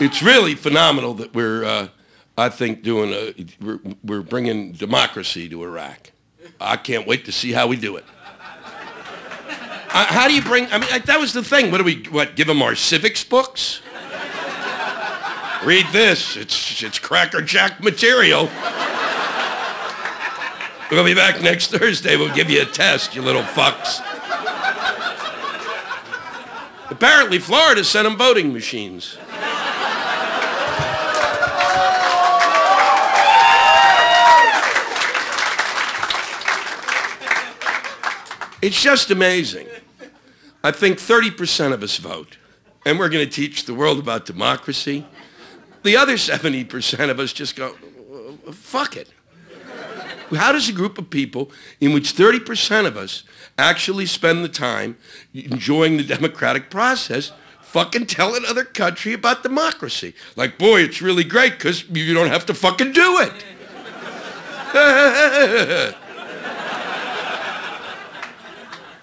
It's really phenomenal that we're, I think, we're bringing democracy to Iraq. I can't wait to see how we do it. How do you bring, that was the thing. Give them our civics books? Read this. It's Cracker Jack material. We'll be back next Thursday. We'll give you a test, you little fucks. Apparently, Florida sent them voting machines. It's just amazing. I think 30% of us vote, and we're going to teach the world about democracy. The other 70% of us just go, fuck it. How does a group of people in which 30% of us actually spend the time enjoying the democratic process fucking tell another country about democracy? Like, boy, it's really great because you don't have to fucking do it.